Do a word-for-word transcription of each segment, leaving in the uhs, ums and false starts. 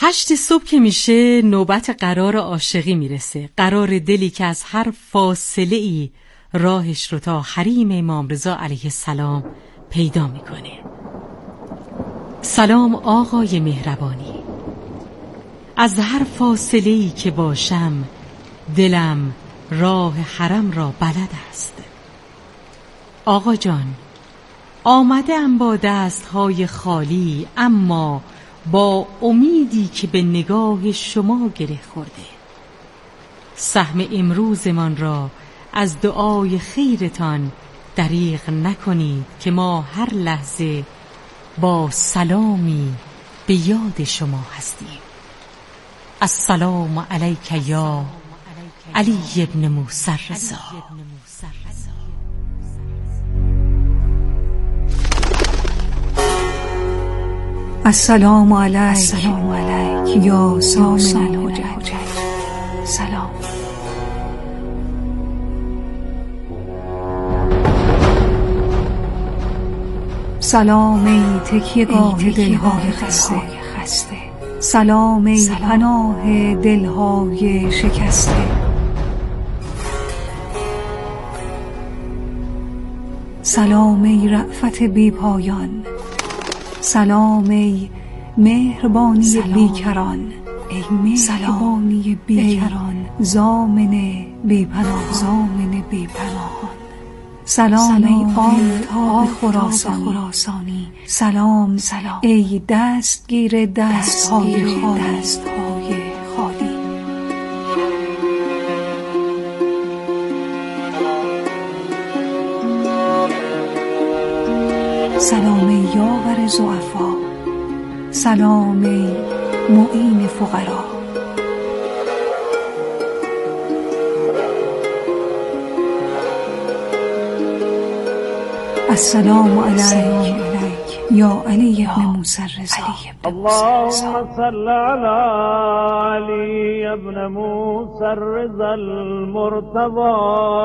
هشت صبح که میشه نوبت قرار عاشقی میرسه. قرار دلی که از هر فاصله ای راهش رو تا حریم امام رضا علیه السلام پیدا میکنه. سلام آقای مهربانی، از هر فاصله ای که باشم دلم راه حرم را بلد است. آقا جان، آمدم با دستهای خالی، اما با امیدی که به نگاه شما گره خورده. سهم امروزمان را از دعای خیرتان دریغ نکنید که ما هر لحظه با سلامی به یاد شما هستیم. السلام علیک یا علی ابن موسی الرضا. السلام علیک یا سامن الحجج. سلام. سلام ای تکیه‌گاه دلهای خسته. سلام ای پناه دلهای شکسته. سلام ای رأفت بی پایان. سلام ای مهربانی بیکران. ای مهربانی بیکران، ضامن بی‌پناه، ضامن بی‌پناهان. سلام ای آفتاب خراسانی. سلام سلام ای دستگیر دستهای خالی. سلام ای یاور ضعفا. سلام ای معین فقرا. السلام علیک یا علی ابن موسی الرضا. اللهم صل علی علی ابن موسی الرضا المرتضى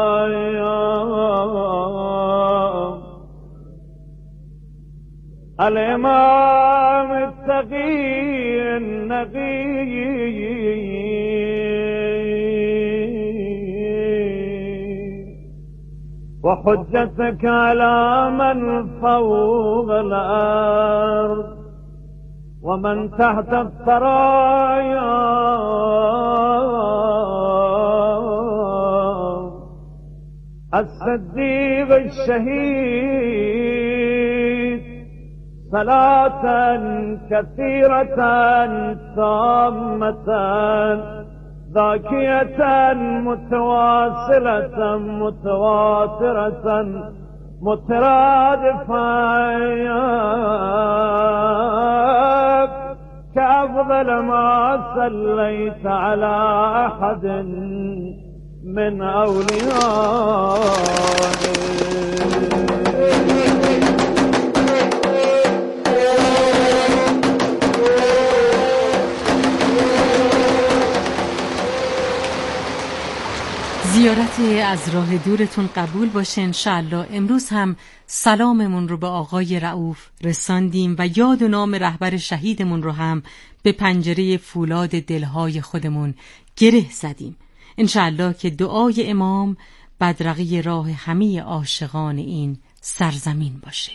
الامام التقی النقی وحجتك على من فوق الأرض ومن تحت الثرايا الصديق الشهيد صلاة كثيرة تامة ذاكية متواصلة متواترة مترادفة كأفضل ما صليت على أحد من أوليائه. زیارت از راه دورتون قبول باشه انشالله. امروز هم سلاممون رو به آقای رؤوف رساندیم و یاد و نام رهبر شهیدمون رو هم به پنجره فولاد دلهای خودمون گره زدیم. انشالله که دعای امام بدرقه راه همه عاشقان این سرزمین باشه.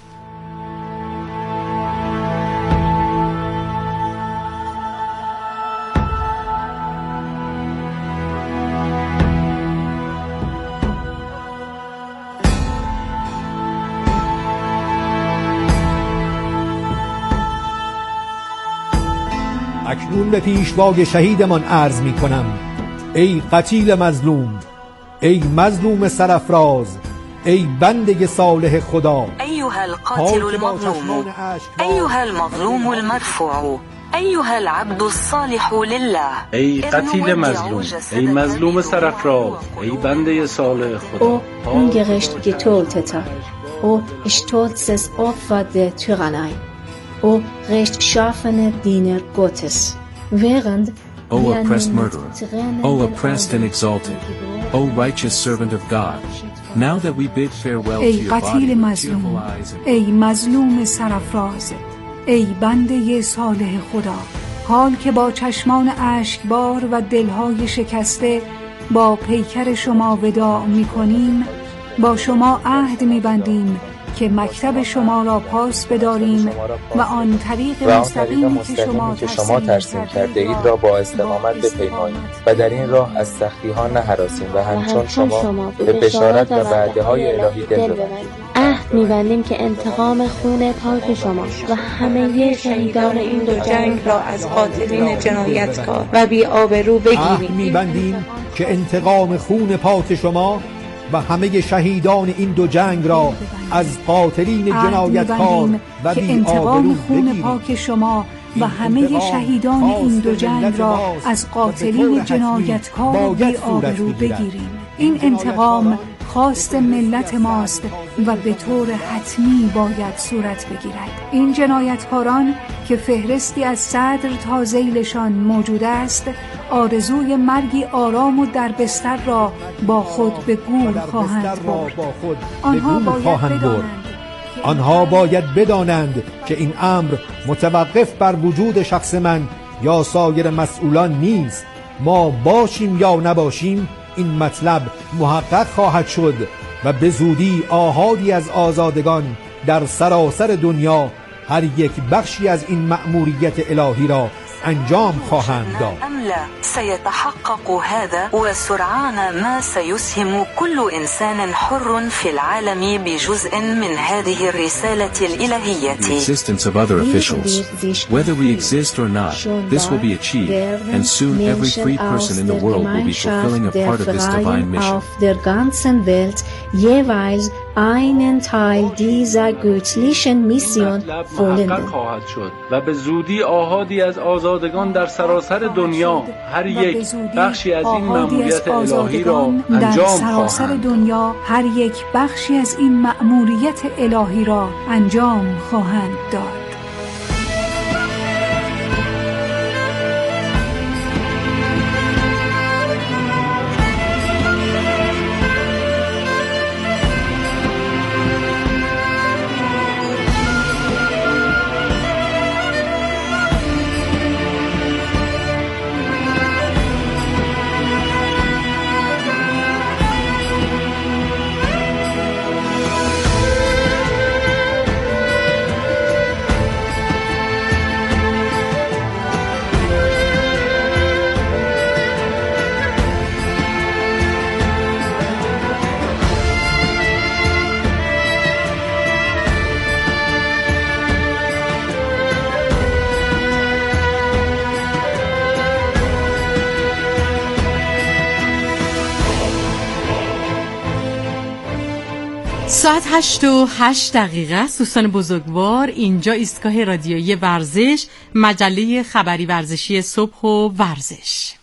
اکنون به پیشوای شهیدمان عرض می کنم: ای قتیل مظلوم، ای مظلوم سرافراز، ای بنده صالح خدا، ایها القاتل المظلوم، ایها المظلوم المرفوع، ایها العبد الصالح لله. ای قتیل مظلوم، ای مظلوم سرافراز، ای بنده صالح خدا. او ungerecht getöteter, o stolzes Opfer der Tyrannei, O rechtschaffene Diener Gottes, während O oppressed murderer, O oppressed and exalted, O righteous servant of God, now that we bid farewell to your body with tearful eyes and ای مظلوم سرافراز، ای بنده صالح خدا، حال که با چشمان اشکبار و دلهای شکسته با پیکر شما وداع می‌کنیم، با شما عهد می‌بندیم که مکتب شما را پاس بداریم و آن طریق مستقیمی که شما, که شما ترسیم کرده اید را با استقامت بپیماییم و در این راه از سختی‌ها نهراسیم و همچون شما به بشارت و وعده‌های الهی دل ببندیم. عهد می‌بندیم که انتقام خون پاک شما و همه شهیدان این دو جنگ را از قاتلین جنایتکار و بی‌آبرو بگیریم. عهد می‌بندیم که انتقام خون پاک شما و همه شهیدان این دو جنگ را از قاتلین جنایتکار و انتقام خون پاک شما و همه شهیدان این دو جنگ را از قاتلین جنایتکار و بی‌آبرو بگیریم. این انتقام خواست ملت ماست و به طور حتمی باید صورت بگیرد. این جنایتکاران که فهرستی از صدر تا ذیلشان موجود است، آرزوی مرگی آرام و در بستر را با خود به گور خواهند برد. آنها باید بدانند آنها باید بدانند که این امر متوقف بر وجود شخص من یا سایر مسئولان نیست. ما باشیم یا نباشیم این مطلب محقق خواهد شد و به زودی آحادی از آزادگان در سراسر دنیا هر یک بخشی از این مأموریت الهی را انجام خواهند داد. سيتحقق هذا وسرعان ما سيسهم كل إنسان حر في العالم بجزء من هذه الرسالة الإلهية. The existence of other officials, whether we exist or not, this will be achieved, and soon every free person in the world will be fulfilling a part of this divine mission. Der ganzen Welt jeweils einen Teil dieser göttlichen Mission vollenden. و به زودی آحادی از آزادگان در سراسر دنیا هر یک بخشی از این مأموریت الهی را انجام سراسر دنیا هر یک بخشی از این مأموریت الهی را انجام خواهند داد. ساعت هشت و هشت دقیقه است. دوستان بزرگوار، اینجا ایستگاه رادیویی ورزش، مجله خبری ورزشی صبح و ورزش.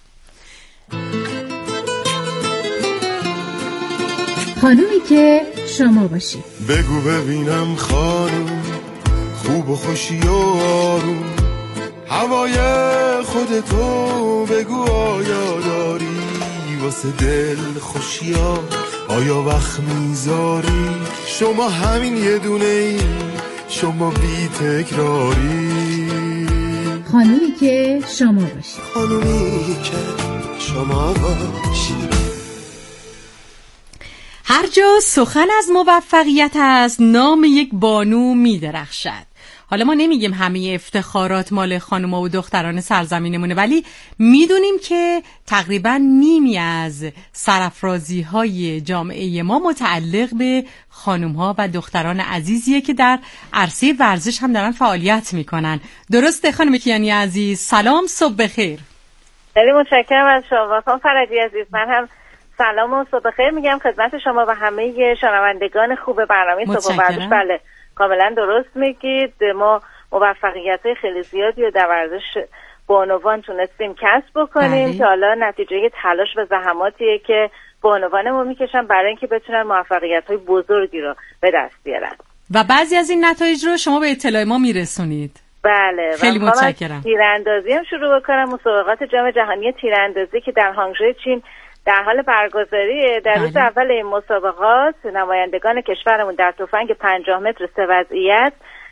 خانومی که شما باشید. بگو ببینم خانم، خوب و خوشی و آروم، هوای خودتو بگو آیا داری واسه دل خوشیا، آیا وقت میذاری؟ شما همین یه دونه ای، شما بی تکراری. خانومی که شما باشید. خانومی که شما باشید. هر جا سخن از موفقیت است، نام یک بانو میدرخشد. حالا ما نمیگیم همه افتخارات مال خانم‌ها و دختران سرزمینمونه، ولی میدونیم که تقریبا نیمی از سرافرازی‌های جامعه ما متعلق به خانم‌ها و دختران عزیزیه که در عرصه ورزش هم دارن فعالیت میکنن. درسته خانم کیانی عزیز؟ سلام، صبح بخیر. خیلی متشکرم از شما خانم فرجی عزیز. من هم سلام و صبح بخیر میگم خدمت شما و همه شنوندگان خوب برنامه صبح ورزش. بله کاملا درست میگید. ما موفقیت‌های خیلی زیادی رو در ورزش بانوان تونستیم کسب بکنیم که حالا نتیجه تلاش و زحماتیه که بانوان ما میکشن برای اینکه بتونن موفقیت‌های بزرگی رو به دست بیارن و بعضی از این نتایج رو شما به اطلاع ما میرسونید. بله، خیلی متشکرم. تیراندازی هم شروع بکنم. مسابقات جام جهانی تیراندازی که در هانگژو چین در حال برگزاریه. در روز اول این مسابقات نمایندگان کشورمون در تفنگ پنجاه متر سه وضعیت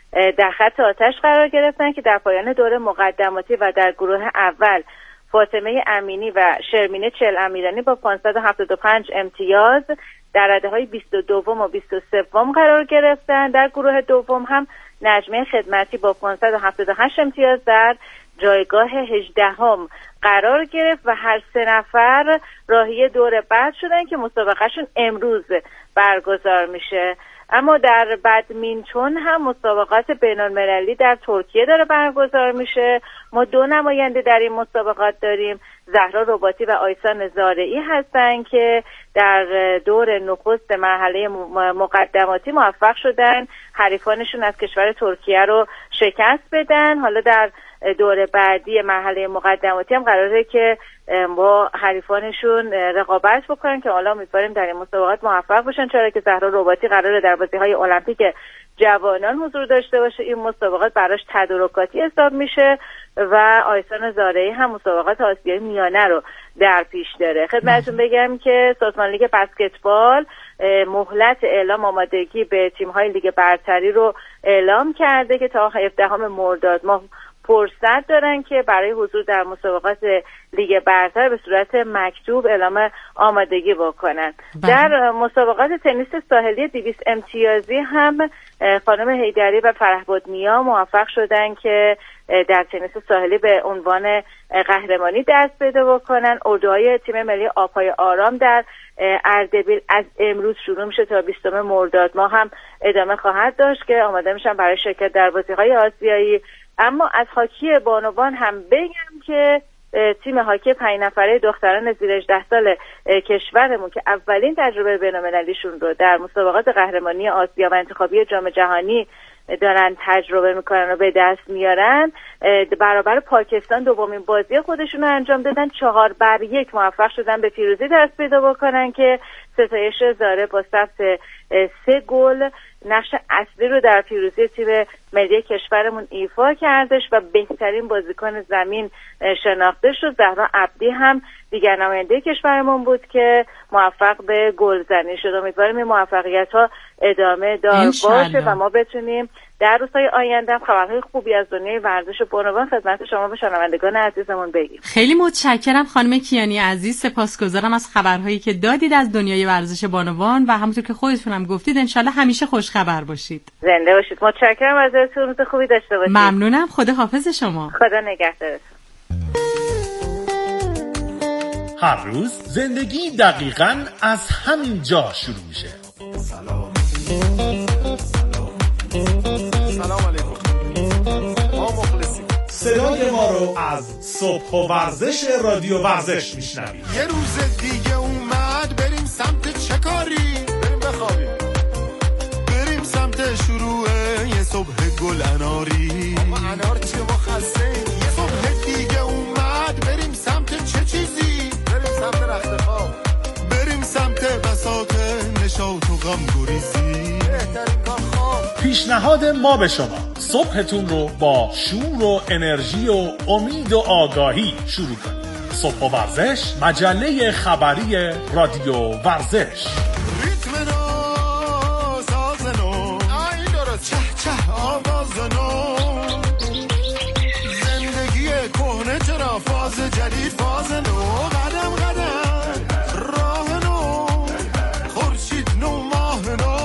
در خط آتش قرار گرفتن که در پایان دوره مقدماتی و در گروه اول فاطمه امینی و شرمینه چل امیرانی با پانصد و هفتاد و پنج امتیاز در رده‌های بیست و دو و بیست و سه قرار گرفتن. در گروه دوم هم نجمه خدمتی با پانصد و هفتاد و هشت امتیاز در جایگاه هجدهم قرار گرفت و هر سه نفر راهی دور بعد شدن که مسابقهشون امروز برگزار میشه. اما در بدمینتون هم مسابقات بین‌المللی در ترکیه داره برگزار میشه. ما دو نماینده در این مسابقات داریم، زهرا رباطی و آیسان زارعی هستن که در دور نخست مرحله مقدماتی موفق شدن حریفانشون از کشور ترکیه رو شکست بدن. حالا در دور بعدی مرحله مقدماتی هم قراره که با حریفانشون رقابت بکنن که حالا امیدواریم در این مسابقات موفق باشن، چرا که زهرا رباطی قراره در بازی‌های المپیک جوانان حضور داشته باشه. این مسابقات براش تدارکاتی حساب میشه و آیسان زارعی هم مسابقات آسیای میانه رو در پیش داره. خدمتتون بگم که سازمان لیگ بسکتبال مهلت اعلام آمادگی به تیم‌های لیگ برتری رو اعلام کرده که تا هفدهم مرداد ماه فرصت دارن که برای حضور در مسابقات لیگ برتر به صورت مکتوب اعلام آمادگی بکنن. بله. در مسابقات تنیس ساحلی دویست امتیازی هم خانم حیدری و فرهباد نیا موفق شدن که در تنیس ساحلی به عنوان قهرمانی دست پیدا بکنن. اردوهای تیم ملی آبهای آرام در اردبیل از امروز شروع میشه تا بیستم مرداد ماه هم ادامه خواهد داشت که آماده میشن برای شرکت در بازی‌های آسیایی. اما از هاکی بانوان هم بگم که تیم هاکی پنج نفره دختران زیر هجده سال کشورمون که اولین تجربه بین‌المللیشون رو در مسابقات قهرمانی آسیا و انتخابی جام جهانی دارن تجربه میکنن و به دست میارن، برابر پاکستان دومین بازی خودشون رو انجام دادن، چهار بر یک موفق شدن به پیروزی دست پیدا بکنن که ستایش زاره با ثبت سه گل نقش اصلی رو در پیروزی تیم ملی کشورمون ایفا کردش و بهترین بازیکن زمین شناخته شد. زهرا عبدی هم دیگر نماینده کشورمون بود که موفق به گلزنی شد. امیدواریم این موفقیت ها ادامه دار باشه و ما بتونیم در روزهای آینده هم خبرهای خوبی از دنیای ورزش بانوان خدمت شما و شنوندگان عزیزمون بگیم. خیلی متشکرم خانم کیانی عزیز، سپاسگزارم از خبرهایی که دادید از دنیای ورزش بانوان و همونطور که خودتون هم گفتید انشالله همیشه خوش خبر باشید. زنده باشید. متشکرم ازتون، روز خوبی داشته باشید. ممنونم. خدا حافظ شما. خدا نگهدارتون. هر روز زندگی دقیقاً از همین جا شروع میشه. سلام. سلام علیکم. ما مخلصیم. صدای ما رو از صبح و ورزش رادیو ورزش میشنوید. یه روز دیگه اومد بریم سمت چه کاری؟ بریم بخوابیم. بریم سمت شروع یه صبح گل اناری. ما انار چه ما خسته ایم. یه صبح دیگه اومد بریم سمت چه چیزی؟ بریم سمت رخت خواب. بریم سمت بساط نشاط و غم گریزی. بهترین کار خواب. پیشنهاد ما به شما صبحتون رو با شور و انرژی و امید و آگاهی شروع کنید. صبح و ورزش، مجله خبری رادیو ورزش. ریتم نو ساز نو آی درست چه چه آواز نو. زندگی کهنه چرا فاز جدید فاز نو. قدم قدم راه نو خورشید نو ماه نو.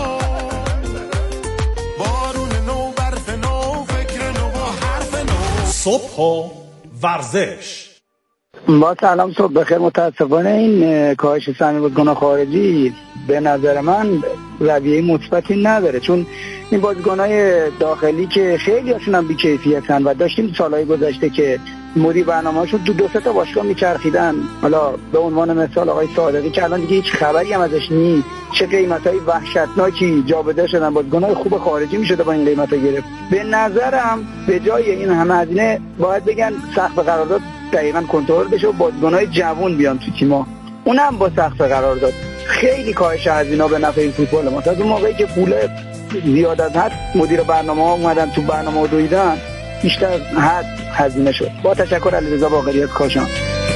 صبح و ورزش. با سلام، صبح بخیر. متاسفانه این کاهش سرمایه‌گذاران خارجی به نظر من رویه مثبتی نداره، چون این بازیکن‌های داخلی که خیلی هاشون هم بی‌کیفیتن و داشتیم سالهای گذشته که مدیر برنامه‌هاشون تو دو سه تا باشگاه میچرخیدن. حالا به عنوان مثال آقای صادقی که الان دیگه هیچ خبری هم ازش نیست، چه قیمتای وحشتناکی جابجا شدن، بازیکن‌های خوب خارجی میشده با این قیمتا گرفت. به نظرم به جای این همه هزینه باید بگن سقف قرارداد دقیقاً کنترل بشه و بازیکن‌های جوان بیان تو تیم‌ها، اونم با سقف قرارداد. خیلی کاهش هزینه به نفع این فوتبال ما. تا اون موقعی که پول زیاد از حد مدیر برنامه‌ها اومدن تو برنامه دویدن، بیشتر از حد هزینه شد. با تشکر علیرضا باقری از کاشان.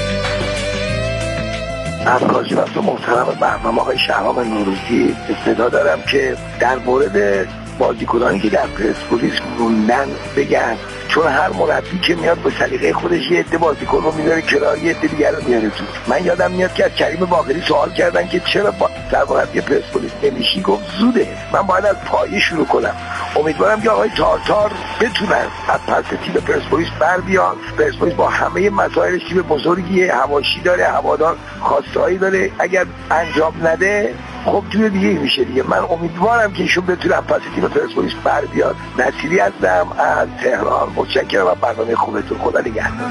از کارشناس محترم برنامه های شهاب نوروزی استعداد دارم که در مورد بازیکنانی که در پرسپولیس موندن بگن، چون هر مربی که میاد با سلیقه خودش یه عده بازیکن رو میذاره کنار، یه عده دیگر رو میاره تو. من یادم میاد که از کریم باقری سوال کردن که چرا با سرمربی پرسپولیس نمیشی، گفت زوده، من باید از پایه شروع کنم. امیدوارم که آقای تارتار بتونن از پس تیم پرسپولیس بر بیان. پرسپولیس با همه مسائل تیم بزرگیه، حواشی داره، هوادار خواسته‌ای داره، اگر انجام نده خب توی دیگه میشه دیگه. من امیدوارم که ایشون بتونن پس تیم پرسپولیس بر بیاد. نصیری هستم از تهران. متشکرم از برنامه خوبتون. خدا نگهدار.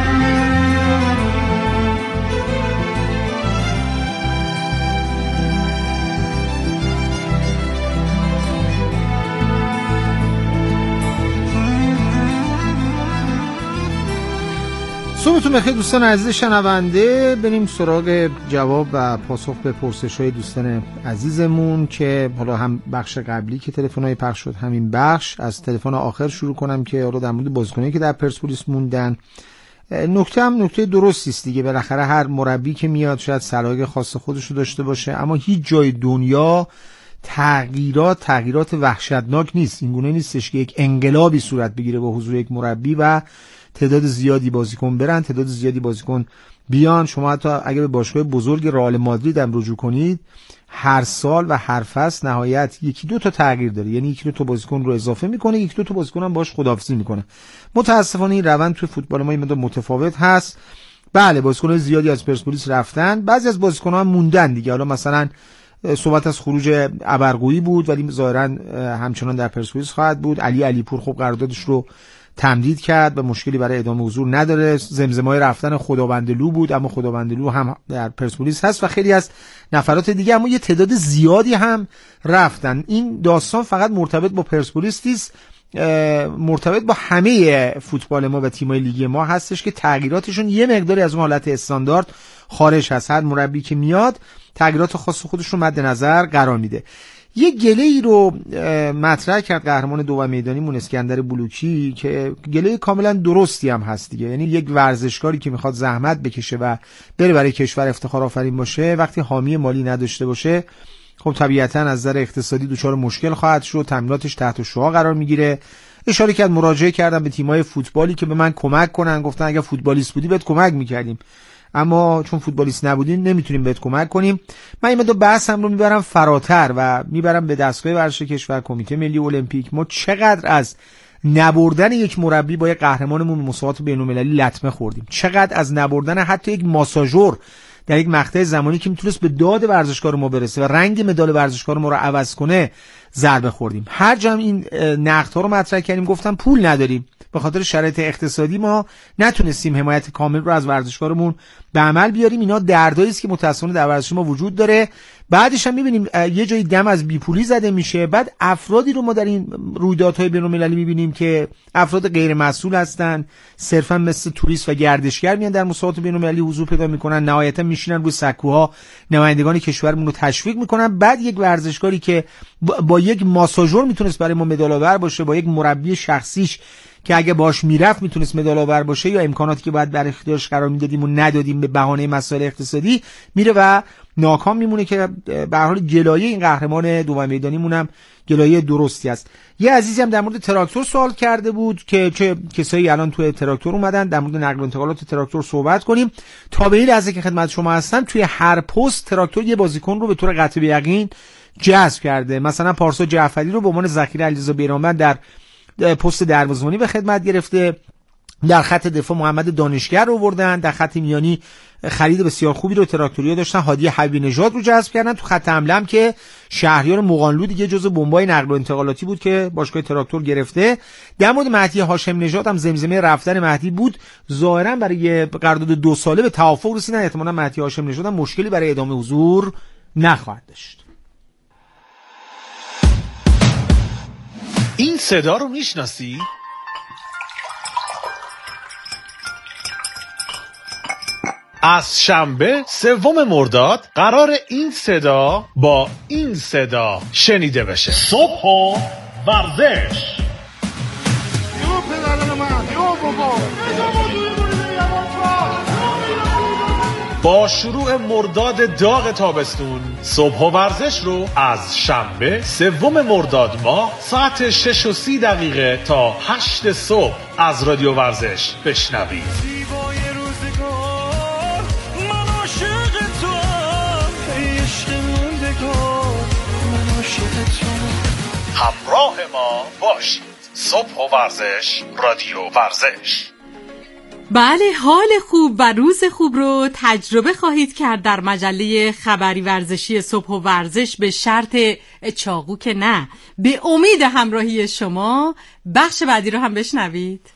صبحتون بخیر دوستان عزیز شنونده. بریم سراغ جواب و پاسخ به پرسش‌های دوستان عزیزمون که حالا هم بخش قبلی که تلفن‌های پخش شد، همین بخش از تلفن آخر شروع کنم که حالا در مورد بازیکنایی که در پرسپولیس موندن. نکته هم نکته درستی است دیگه، بالاخره هر مربی که میاد شاید سلیقه خاص خودش رو داشته باشه، اما هیچ جای دنیا تغییرات تغییرات وحشتناک نیست. اینگونه نیستش که یک انقلابی صورت بگیره با حضور یک مربی و تعداد زیادی بازیکن برن، تعداد زیادی بازیکن بیان. شما حتی اگه به باشگاه بزرگ رئال مادرید هم رجوع کنید، هر سال و هر فصل نهایت یکی دو تا تغییر داره، یعنی یکی دو تا بازیکن رو اضافه میکنه، یکی دو تا بازیکن هم باش خداحافظی میکنه. متاسفانه این روند توی فوتبال ما این مقدار متفاوت هست. بله بازیکن زیادی از پرسپولیس رفتن، بعضی از بازیکن‌ها هم موندن دیگه. حالا مثلا صحبت از خروج ابرقویی بود ولی ظاهرا همچنان در پرسپولیس خواهد بود. علی علیپور خب قراردادش رو تمدید کرد و مشکلی برای ادامه حضور نداره. زمزمه‌های رفتن خداوندلو بود، اما خداوندلو هم در پرسپولیس هست و خیلی از نفرات دیگه، اما یه تعداد زیادی هم رفتن. این داستان فقط مرتبط با پرسپولیس نیست، مرتبط با همه فوتبال ما و تیم‌های لیگ ما هستش که تغییراتشون یه مقداری از اون حالت استاندارد خارج هست. هر مربی که میاد تغییرات خاص خودش رو مد نظر قرار میده. یه گله ای رو مطرح کرد قهرمان دوم میدانیمون اسکندر بلوکی که گله کاملا درستی هم هست دیگه، یعنی یک ورزشکاری که میخواد زحمت بکشه و بره برای کشور افتخار آفرین باشه، وقتی حامی مالی نداشته باشه خب طبیعتا از نظر اقتصادی دچار مشکل خواهد شد، تمریناتش تحت شعاع قرار میگیره. اشاره کرد مراجعه کردم به تیم‌های فوتبالی که به من کمک کنن، گفتن اگه فوتبالیست بودی بهت کمک میکردیم، اما چون فوتبالیست نبودین نمیتونیم بهت کمک کنیم. من این مدت بحثم رو میبرم فراتر و میبرم به دستگاه ورزش کشور، کمیته ملی المپیک. ما چقدر از نبردن یک مربی با یک قهرمانمون مسابقات بین‌المللی لطمه خوردیم، چقدر از نبردن حتی یک ماساژور در یک مقطع زمانی که میتونست به داد ورزشکار ما برسه و رنگ مدال ورزشکار ما رو عوض کنه ضربه خوردیم. هر جمع این نقدها رو مطرح کردیم، گفتم پول نداریم، به خاطر شرایط اقتصادی ما نتونستیم حمایت کامل رو از ورزشکارمون به عمل بیاریم. اینا دردایی است که متأسفانه در ورزش ما وجود داره. بعدش هم می‌بینیم یه جایی دم از بیپولی زده میشه، بعد افرادی رو ما در این رویدادهای بین‌المللی می‌بینیم که افراد غیر مسئول هستن، صرفا مثل توریست و گردشگر میان در مسابقات بین‌المللی حضور پیدا میکنن، نهایتا میشینن روی سکوها نمایندگان کشورمون رو تشویق میکنن. بعد یک ورزشکاری که با, با یک ماساژور میتونست برای ما مدال آور باشه، با یک مربی شخصیش که اگه باش میرفت میتونست مدال آور باشه، یا امکاناتی که باید برای اختیارش قرار میدادیم و ندادیم به بهانه مسائل اقتصادی، میره و ناکام میمونه که به هر حال گلایه این قهرمان دوم میدانیمون هم گلایه درستی است. یه عزیزی هم در مورد تراکتور سوال کرده بود که چه کسایی الان توی تراکتور اومدن، در مورد نقل و انتقالات تراکتور صحبت کنیم. تا به این لحظه که خدمت شما هستم توی هر پست تراکتور یه بازیکن رو به طور قطع به یقین جذب کرده. مثلا پارسا جعفری رو به عنوان ذخیره علیرضا بیرانوند در پست دروازه‌بانی به خدمت گرفته. در خط دفاع محمد دانشگر رو آوردن، در خط میانی خرید بسیار خوبی رو تراکتوریا داشتن، هادی حبیبی نژاد رو جذب کردن. تو خط حمله هم که شهریار مغانلو دیگه جزو بمبای نقل و انتقالاتی بود که باشگاه تراکتور گرفته. در مورد مهدی هاشم نژاد هم زمزمه رفتن مهدی بود، ظاهرا برای قرارداد دو ساله به توافق رسیدن، احتمالاً مهدی هاشم نژاد هم مشکلی برای ادامه حضور نخواهد داشت. این صدا رو میشناسی؟ از شنبه سوم مرداد قرار این صدا با این صدا شنیده بشه. صبح و ورزش. با شروع مرداد داغ تابستون صبح و ورزش رو از شنبه سوم مرداد ماه ساعت شش و سی دقیقه تا هشت صبح از رادیو ورزش بشنوید. همراه ما باشید. صبح و ورزش، رادیو ورزش. بله، حال خوب و روز خوب رو تجربه خواهید کرد در مجله خبری ورزشی صبح و ورزش، به شرط چاقو که نه. به امید همراهی شما بخش بعدی رو هم بشنوید.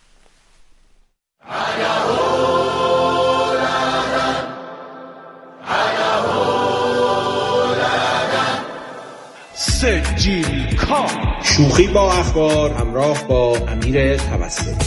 سجیل کار، شوخی با اخبار همراه با امیر توسلی.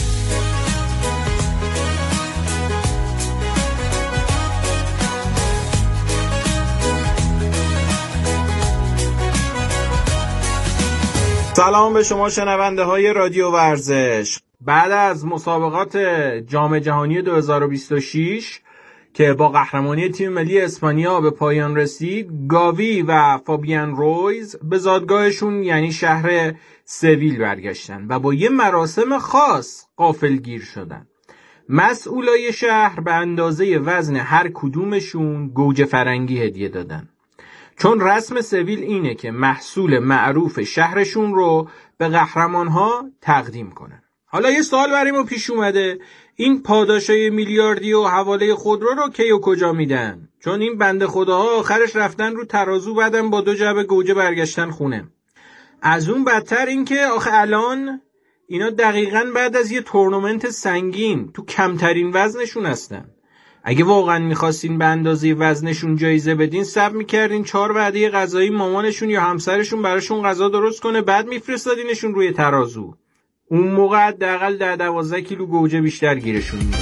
سلام به شما شنونده های رادیو ورزش. بعد از مسابقات جام جهانی دو هزار و بیست و شش که با قهرمانی تیم ملی اسپانیا به پایان رسید، گاوی و فابیان رویز به زادگاهشون یعنی شهر سویل برگشتن و با یه مراسم خاص غافلگیر شدن. مسئولای شهر به اندازه وزن هر کدومشون گوجه فرنگی هدیه دادن، چون رسم سویل اینه که محصول معروف شهرشون رو به قهرمانها تقدیم کنن. حالا یه سوال برای ما پیش اومده، این پاداشای میلیاردی و حواله خودرو رو کی و کجا میدن؟ چون این بنده خداها آخرش رفتن رو ترازو، بعدم با دو جعبه گوجه برگشتن خونه. از اون بدتر این که آخه الان اینا دقیقاً بعد از یه تورنمنت سنگین تو کمترین وزنشون هستن. اگه واقعا میخواستین به اندازه وزنشون جایزه بدین، صبر میکردین چهار وعده غذایی مامانشون یا همسرشون براشون غذا درست کنه، بعد میفرستادینشون روی ترازو. اون موقع حداقل ده دوازده کیلو گوجه بیشتر گیرشون میاد.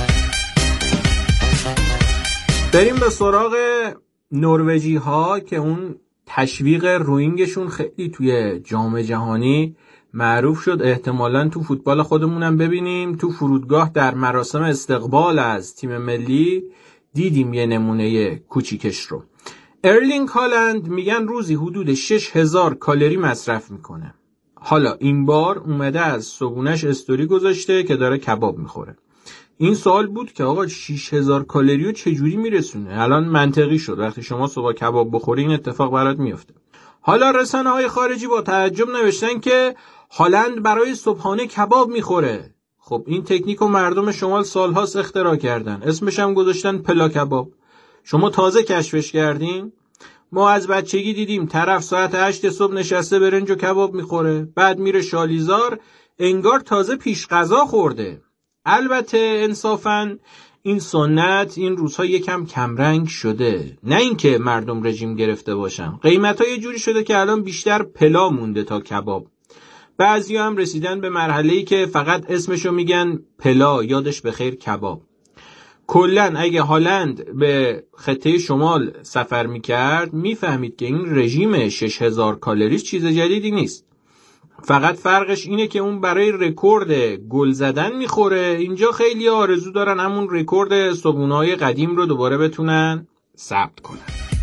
بریم به سراغ نروژی ها که اون تشویق روینگشون خیلی توی جام جهانی معروف شد. احتمالاً تو فوتبال خودمونم ببینیم. تو فرودگاه در مراسم استقبال از تیم ملی دیدیم یه نمونه کوچیکش رو. ارلینگ هالند میگن روزی حدود شش هزار کالری مصرف میکنه. حالا این بار اومده از صبحونش استوری گذاشته که داره کباب میخوره. این سوال بود که آقا شش هزار کالری رو چجوری میرسونه؟ الان منطقی شد، وقتی شما صبح کباب بخوری این اتفاق برات میفته. حالا رسانه‌های خارجی با تعجب نوشتن که هالند برای صبحانه کباب میخوره. خب این تکنیک رو مردم شمال سالهاست اختراع کردن، اسمش هم گذاشتن پلا کباب. شما تازه کشفش کردین؟ ما از بچگی دیدیم طرف ساعت هشت صبح نشسته برنج و کباب میخوره، بعد میره شالیزار، انگار تازه پیش غذا خورده. البته انصافاً این سنت این روزها یکم کمرنگ شده، نه اینکه مردم رژیم گرفته باشن. قیمت‌ها یه جوری شده که الان بیشتر پلا مونده تا کباب. بعضیا هم رسیدن به مرحله‌ای که فقط اسمشو میگن پلا، یادش بخیر کباب. کلاً اگه هالند به خطه شمال سفر میکرد میفهمید که این رژیم شش هزار کالری چیز جدیدی نیست. فقط فرقش اینه که اون برای رکورد گل زدن میخوره، اینجا خیلی آرزو دارن همون رکورد صبحونه‌های قدیم رو دوباره بتونن ثبت کنن.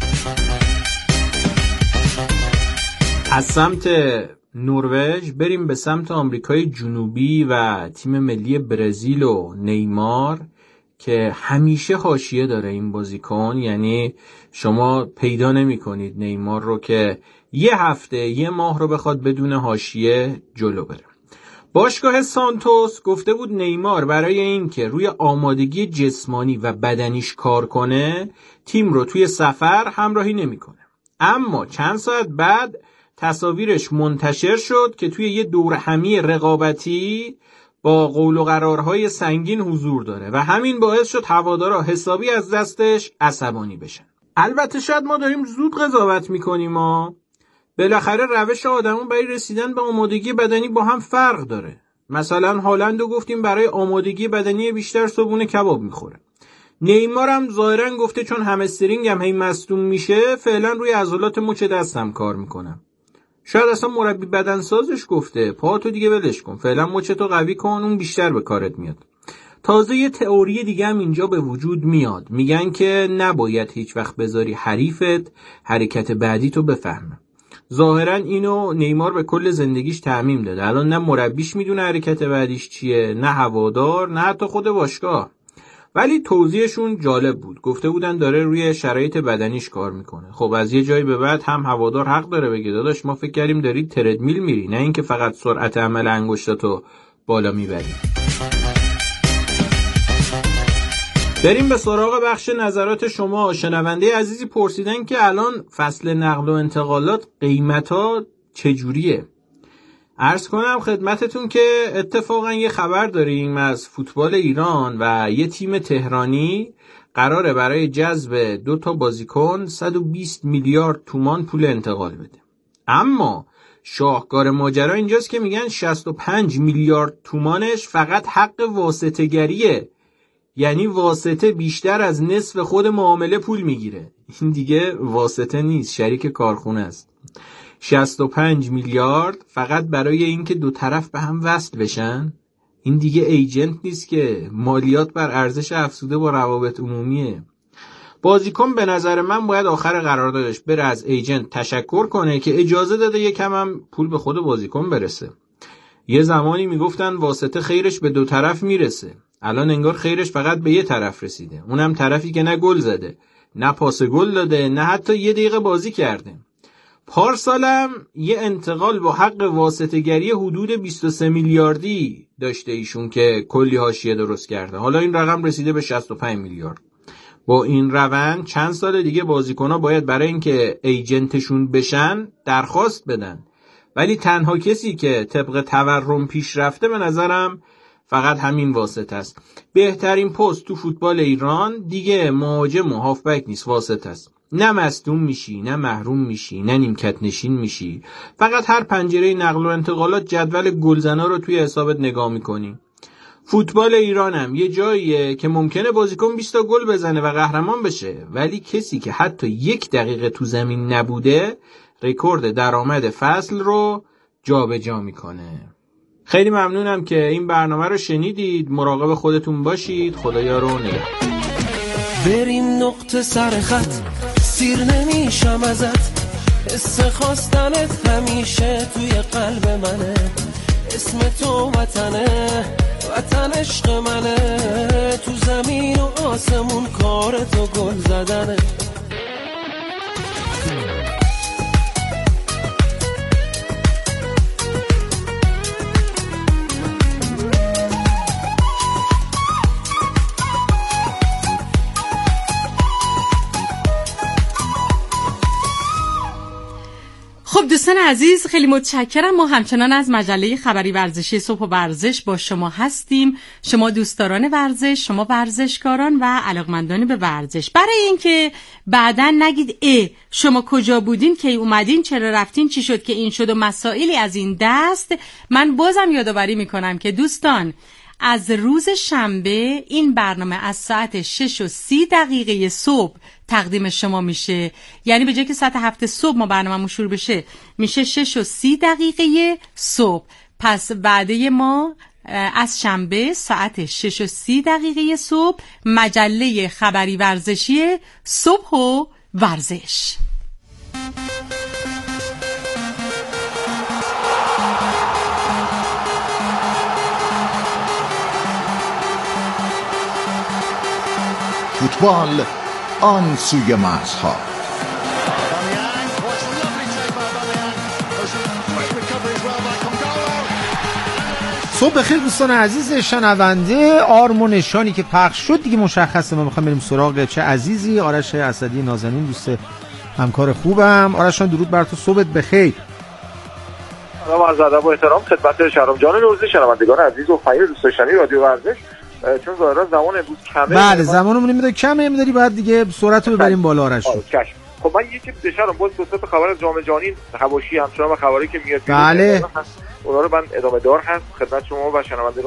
از سمت نروژ بریم به سمت آمریکای جنوبی و تیم ملی برزیل و نیمار که همیشه حاشیه داره این بازیکن. یعنی شما پیدا نمی کنید نیمار رو که یه هفته یه ماه رو بخواد بدون حاشیه جلو بره. باشگاه سانتوس گفته بود نیمار برای این که روی آمادگی جسمانی و بدنیش کار کنه تیم رو توی سفر همراهی نمی کنه. اما چند ساعت بعد تصاویرش منتشر شد که توی یه دور همی رقابتی با قول و قرارهای سنگین حضور داره و همین باعث شد هوادارا حسابی از دستش عصبانی بشن. البته شاید ما داریم زود قضاوت میکنیم، ما بالاخره روش آدمون برای رسیدن به آمادگی بدنی با هم فرق داره. مثلا هالند رو گفتیم برای آمادگی بدنی بیشتر صبحونه کباب میخوره. نیمار هم ظاهرا گفته چون همسترینگ هم هی مصدوم میشه فعلا روی عضلات مچ دستم کار میکنم. شاید اصلا مربی بدنسازش گفته پاهاتو دیگه ولش کن، فعلا مچتو قوی کن، اون بیشتر به کارت میاد. تازه یه تئوری دیگه هم اینجا به وجود میاد، میگن که نباید هیچ وقت بذاری حریفت حرکت بعدی تو بفهمه. ظاهرا اینو نیمار به کل زندگیش تعمیم داده. الان نه مربیش میدونه حرکت بعدیش چیه، نه هوادار، نه حتی خود باشگاه. ولی توضیحشون جالب بود. گفته بودن داره روی شرایط بدنیش کار میکنه. خب از یه جایی به بعد هم هوادار حق داره بگه داداش ما فکر کردیم داری تردمیل میری، نه اینکه فقط سرعت عمل انگشتاتو بالا میبری. بریم به سراغ بخش نظرات شما. شنونده عزیزی پرسیدن که الان فصل نقل و انتقالات قیمتا چجوریه؟ عرض کنم خدمتتون که اتفاقا یه خبر داریم از فوتبال ایران و یه تیم تهرانی قراره برای جذب دو تا بازیکن صد و بیست میلیارد تومان پول انتقال بده. اما شاهکار ماجرا اینجاست که میگن شصت و پنج میلیارد تومانش فقط حق واسطه‌گریه، یعنی واسطه بیشتر از نصف خود معامله پول میگیره. این دیگه واسطه نیست، شریک کارخونه است. شصت و پنج میلیارد فقط برای اینکه دو طرف به هم وصل بشن. این دیگه ایجنت نیست که، مالیات بر ارزش افزوده با روابط عمومیه. بازیکن به نظر من باید آخر قراردادش بره از ایجنت تشکر کنه که اجازه داده یکم هم پول به خود بازیکن برسه. یه زمانی میگفتن واسطه خیرش به دو طرف میرسه، الان انگار خیرش فقط به یه طرف رسیده، اونم طرفی که نه گل زده، نه پاس گل داده، نه حتی یه دقیقه بازی کرده. پارسالم یه انتقال با حق واسطه‌گری حدود بیست و سه میلیاردی داشته ایشون که کلی حاشیه درست کرده. حالا این رقم رسیده به شصت و پنج میلیارد. با این روند چند سال دیگه بازیکن‌ها باید برای اینکه ایجنتشون بشن درخواست بدن. ولی تنها کسی که طبق تورم پیش رفته به نظرم فقط همین واسطه است. بهترین پست تو فوتبال ایران دیگه مهاجم و هافبک نیست، واسطه است. نه مصدوم میشی، نه محروم میشی، نه نیمکت نشین میشی. فقط هر پنجره نقل و انتقالات جدول گلزنا رو توی حسابت نگاه میکنی. فوتبال ایران هم یه جاییه که ممکنه بازیکن بیست تا گل بزنه و قهرمان بشه، ولی کسی که حتی یک دقیقه تو زمین نبوده رکورد درآمد فصل رو جابجا میکنه. خیلی ممنونم که این برنامه رو شنیدید. مراقب خودتون باشید. خدایا رو نگهدار. بریم نقطه سر خط، سیر نمیشم ازت، حس خواستنت همیشه توی قلب منه، اسم تو وطنه، وطن عشق منه، تو زمین و آسمون کار تو گل زدنه. خب دوستان عزیز خیلی متشکرم. ما همچنان از مجله خبری ورزشی صبح و ورزش با شما هستیم. شما دوستداران ورزش، شما ورزشکاران و علاقمندان به ورزش. برای اینکه بعداً نگید ای شما کجا بودین، کی اومدین، چرا رفتین، چی شد که این شد و مسائلی از این دست، من بازم یادآوری میکنم که دوستان از روز شنبه این برنامه از ساعت شش و سی دقیقه صبح تقدیم شما میشه. یعنی به جای که ساعت هفت صبح ما برنامه‌مون شروع بشه میشه شش و سی دقیقه صبح. پس وعده ما از شنبه ساعت شش و سی دقیقه صبح مجله خبری ورزشی صبح و ورزش. فوتبال آن سوی مرزها. صبح بخیر دوستان عزیز شنونده. آرم و نشانی که پخش شد دیگه مشخصه. ما میخوایم بریم سراغ چه عزیزی، آرش اسدی نازنین، دوست همکار خوبم. آرش جان درود بر تو، صبحت بخیر. سلام عرض ادب و احترام خدمت شهرام جان نوروزی، شنوندگان عزیز و فایل دوست داشتنی رادیو ورزش. چون ظاهرا زمان امروز کمه. بله زمانمون نمیده کمه، میذاری بعد دیگه سرعت رو ببریم بالا آرش. چشم. خب من یکی بشارم باز دو تا خبر از جام جهانی حواشی همچنان و خبری که میاد بله اونا رو من ادامه دار هست خدمت شما و شنوندگان